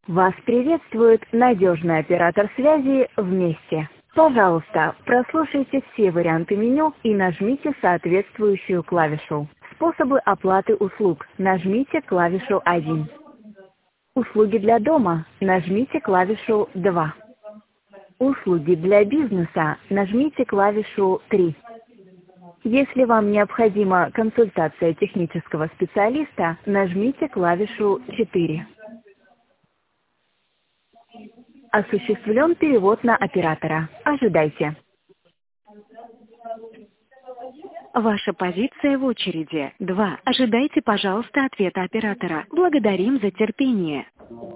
Вас приветствует надежный оператор связи «Вместе». Пожалуйста, прослушайте все варианты меню и нажмите соответствующую клавишу. Способы оплаты услуг. Нажмите клавишу 1. Услуги для дома. Нажмите клавишу 2. Услуги для бизнеса. Нажмите клавишу 3. Если вам необходима консультация технического специалиста, нажмите клавишу 4. Осуществлен перевод на оператора. Ожидайте. Ваша позиция в очереди. 2. Ожидайте, пожалуйста, ответа оператора. Благодарим за терпение.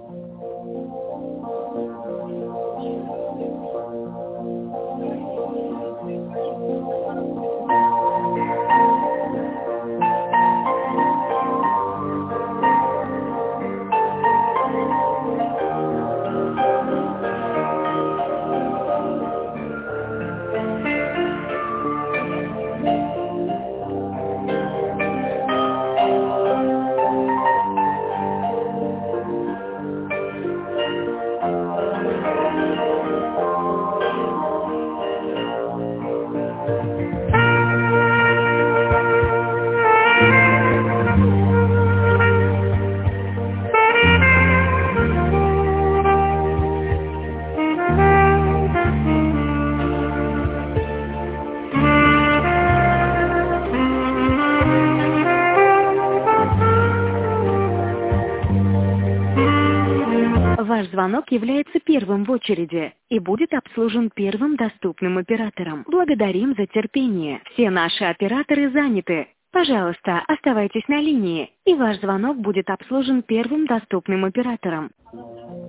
Ваш звонок является первым в очереди и будет обслужен первым доступным оператором. Благодарим за терпение. Все наши операторы заняты. Пожалуйста, оставайтесь на линии, и ваш звонок будет обслужен первым доступным оператором.